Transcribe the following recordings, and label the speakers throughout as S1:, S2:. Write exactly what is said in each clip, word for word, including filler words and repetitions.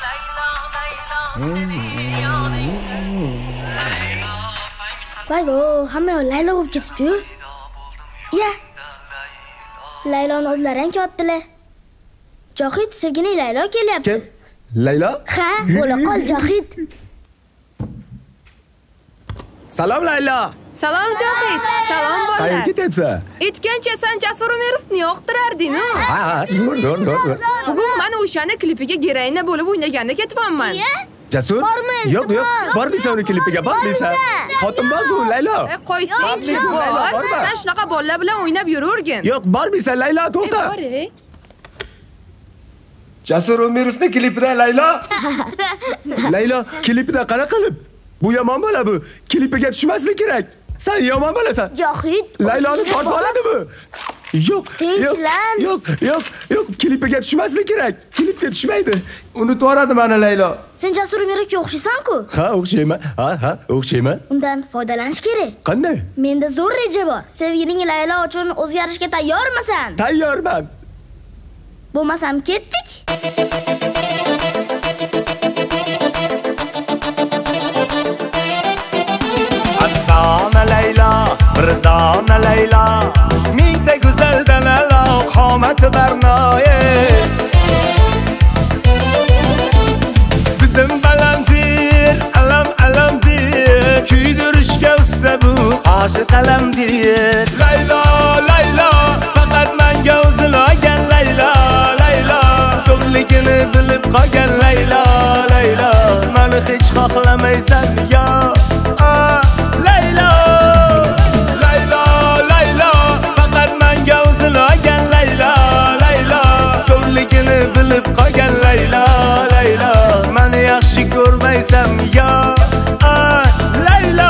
S1: Voy voy, hamma yoq Laylo bo'lib ketibdi-yu. Ya. Layloni o'zlari ham kelyaptilar. Johid, sevgili Laylo kelyapti.
S2: Kim? Laylo?
S1: Ha, bo'la qol Johid.
S2: Salom Laylo.
S3: Salom Johid. Salom bolalar.
S2: Qayerga ketyapsan?
S3: Aytgancha sen Jasur Umirovni yoqtirarding-ku.
S2: Ha, zo'r, zo'r, zo'r.
S3: Bugun men o'shani klipiga geroyina bo'lib o'ynaganda ketyapman.
S2: Jasur? Yo'q, yo'q. Bormaysan uni klipiga, bormaysan. Xotinboz u Laylo.
S3: E, qo'ysang-chi, bor. Sen shunaqa bolalar bilan o'ynab yuravergin.
S2: Yo'q, bormaysan Laylo, to'xta.
S3: Bor.
S2: Jasur Umirovning klipida Laylo. Laylo klipida qara qilib. Bu yomon bola bu. Klipiga tushmaslik kerak. Sen yomon bo'lasan.
S1: Johid,
S2: Layloni tortib oladimi? Yo'q.
S1: Tinchlan.
S2: Yo'q, yo'q, yo'q, klipiga tushmaslik kerak. Klipga tushmaydi. Unutib yuboradi meni Laylo.
S1: Sen Jasur Umirovga o'xshaysan-ku.
S2: Ha, o'xshayman. Ha, ha, o'xshayman.
S1: Undan foydalanish kerak.
S2: Qanday?
S1: Menda zo'r reja bor. Sevgiling Laylo uchun o'zgarishga tayyormisan?
S2: Tayyorman.
S1: Bo'lmasam ketdik.
S4: Afsona Laylo, birdona Laylo, mingta go'zaldan a'lo qomati barnoye. Bidim balandir, alam alamdir, kuydirishga usta bu qoshi qalamdir. Laylo, Laylo, faqat menga o'zlagan Laylo, Laylo, so'ngligini bilib qolgan Laylo, Laylo, meni hech xohlamaysan yo. Laylo, Laylo, Laylo, faqat menga o'zlagan Laylo, Laylo, so'ngligini bilib qolgan Laylo, Laylo, meni yaxshi ko'rmaysan yo. Laylo.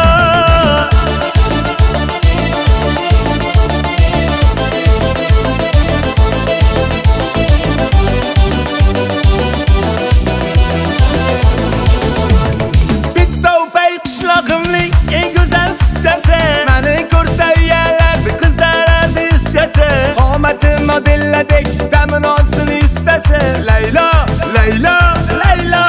S4: Modelladek damin olsin ustasi Laylo, Laylo, Laylo.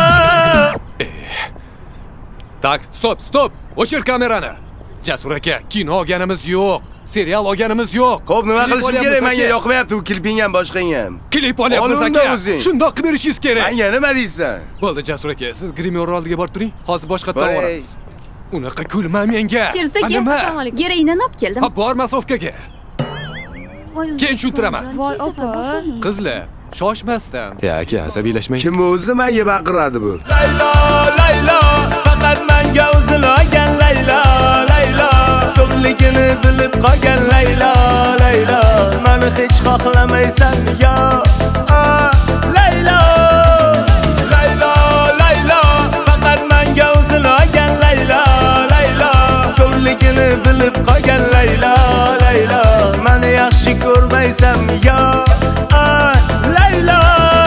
S5: Tak, stop, stop. O'chir kamerani. Jasur aka, kino olganimiz yo'q. Serial olganimiz yo'q.
S4: Xo'p, nima qilishim kerak? Menga yoqmayapti u kliping ham, boshqang ham.
S5: Klip olyapmiz aka. Shundoq qilib berishingiz kerak.
S4: Menga nima deysan?
S5: Bo'ldi Jasur aka, siz grimyor oldiga borib turing. Hozir boshqatdan boramiz. Unaqa kulma menga.
S3: Sherzda aka, assalomu alaykum. Geroyinani olib keldim.
S5: Ha, bor masofkaga. Keyin tushuntiraman.
S3: Voy opa.
S5: Qizlar, shoshmasdan. Ya aka, asabiylashmang.
S4: Kim o'zi menga baqiradi bu? Laylo, Laylo, faqat menga o'zlagan Laylo, Laylo, so'ngligini bilib qolgan Laylo, Laylo, meni hech xohlamaysan yo. Laylo, Laylo, Laylo, faqat menga o'zlagan Laylo, Laylo, so'ngligini bilib qolgan Laylo, Laylo, meni yaxshi ko'rmaysan yo. Laylo.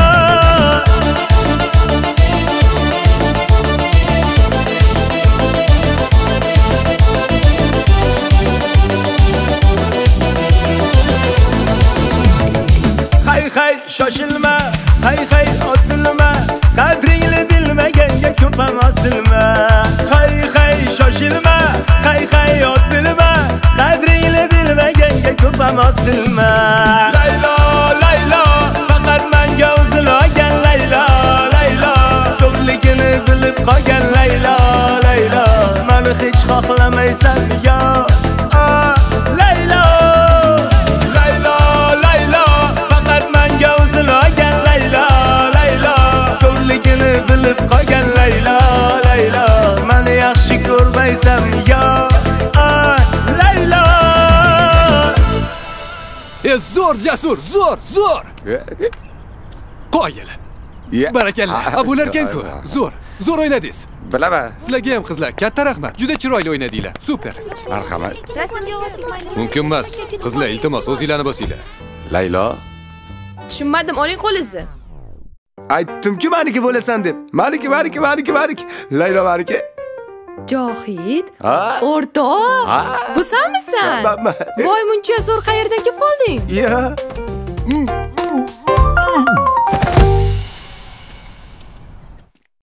S4: Hay hay shoshilma, hay hay otilma, qadringni bilmaganga ko'p ham osilma. Hay hay shoshilma, hay hay otilma, qadringni bilmaganga ko'p ham osilma. Laylo, Laylo, faqat menga o'zlagan Laylo, Laylo, so'ngligini bilib qolgan Laylo, Laylo, meni hech xohlamaysan yo. Laylo, Laylo, Laylo, faqat menga o'zlagan Laylo, Laylo, so'ngligini bilib qolgan Laylo, Laylo, meni yaxshi ko'rmaysan yo. Laylo.
S5: E zo'r Jasur, zo'r, zo'r. Qoyil. Barakalla. A bularkan-ku. Zo'r. Zo'r o'ynadingiz.
S4: Bilaman.
S5: Sizlarga ham qizlar, katta rahmat. Juda chiroyli o'ynadinglar. Super.
S4: Marhamat.
S3: Rasmga olsak mayli.
S5: Mumkin emas. Qizlar, iltimos, o'zinglarni bosinglar.
S4: Laylo.
S3: Tushunmadim, oling qo'lingizni.
S4: Aytdim-ku meniki bo'lasan deb. Meniki, meniki, meniki, meniki. Laylo meniki.
S3: Johid,
S4: Ha?
S3: o'rtoq. Bu senmisan? Voy, muncha zo'r qayerdan kelib qolding?
S4: Ya.